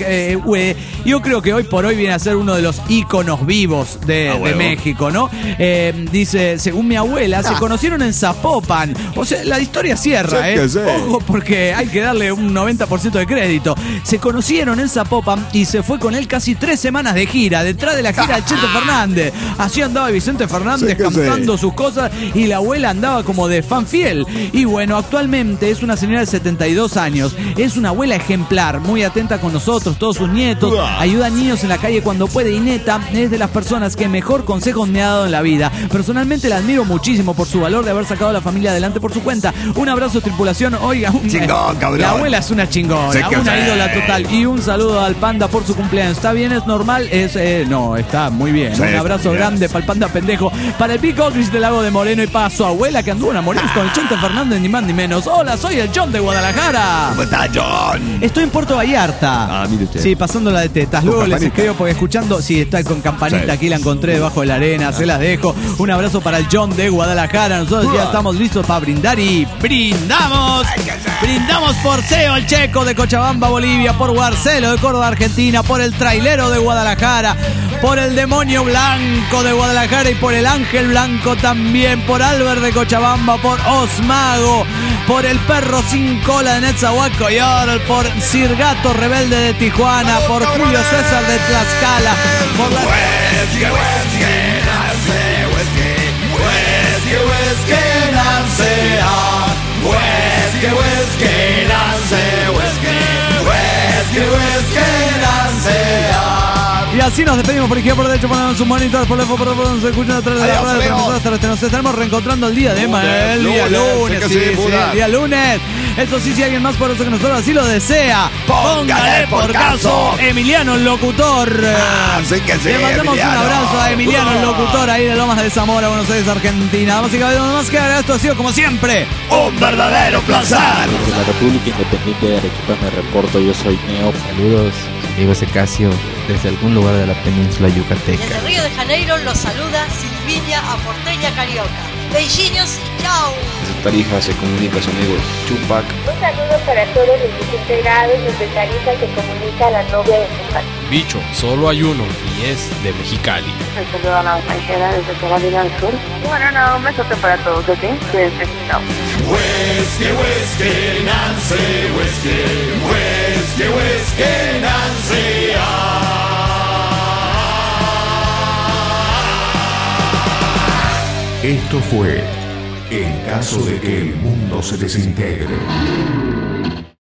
Yo creo que hoy por hoy viene a ser uno de los íconos vivos de México, ¿no? Dice, según mi abuela, se conocieron en Zapopan. O sea, la historia cierra, Ojo, porque hay que darle un 90% de crédito. Se conocieron en Zapopan y se fue con él casi 3 semanas de gira, detrás de la gira de Chente Fernández. Así andaba Vicente Fernández cantando sus cosas y la abuela andaba como de fan fiel. Y bueno, actualmente es una señora de 72 años. Es una abuela ejemplar, muy atenta con nosotros, todos sus nietos. Ayuda a niños en la calle cuando puede y neta es de las personas que mejor consejos me ha dado en la vida. Personalmente la admiro muchísimo por su valor de haber sacado a la familia adelante por su cuenta. Un abrazo, tripulación. Oiga, chingón, cabrón. La abuela es una chingona, una ídola total. Y un saludo al Panda por su cumpleaños. ¿Está bien? ¿Es normal? No, está muy bien. Un abrazo grande para el Panda pendejo, para el Big Aldrich del Lago de Moreno y para su abuela que anduvo en Amores con el Chente Fernández, ni más ni menos. Hola, soy el John de Guadalajara. ¿Cómo está, John? Estoy en Puerto Vallarta. Mire usted. Sí, pasándola de tetas. Luego les escribo porque escuchando. Sí, está con campanita. Aquí la encontré debajo de la arena. Se las dejo. Un abrazo para el John de Guadalajara. Nosotros ya estamos listos para brindar y brindamos. Brindamos por Seo, el checo de Cochabamba, Bolivia, por Marcelo de Córdoba, Argentina, por el trailero de Guadalajara, por el demonio blanco de Guadalajara y por el ángel blanco también, por Albert de Cochabamba, por Osmago, por el perro sin cola de Netzahualcoyotl, por Sir Gato rebelde de Tijuana, por Julio César de Tlaxcala, por la... Y así nos despedimos por izquierda, por derecho, ponemos un monitor, por lejos, por donde se escuchan a través de la radio. Nos estaremos reencontrando el día de mañana, el día lunes. El día lunes. Eso sí, si alguien más por eso que nosotros así lo desea, póngale por caso Emiliano el locutor. Le mandamos un abrazo a Emiliano el locutor ahí de Lomas de Zamora, Buenos Aires, Argentina. Damas y caballeros, no más que agregar, esto ha sido como siempre un verdadero placer. Desde la República Independiente de Arequipa me reporto, yo soy Neo. Saludos, amigo Secasio, desde algún lugar de la península yucateca. Desde Río de Janeiro los saluda Silvinia Aporteña Carioca. Beijinhos y chao. Desde Tarija se comunica su amigo Chupac. Un saludo para todos los 17 grados. Desde Tarija se comunica la novia de Chupac. Bicho, solo hay uno y es de Mexicali. Un saludo a la extranjera desde Carolina del Sur. Bueno, no, un besote para todos, ¿ok? Cuídense, chao. Whiskey, Nancy, whiskey, Nancy. Esto fue En caso de que el mundo se desintegre.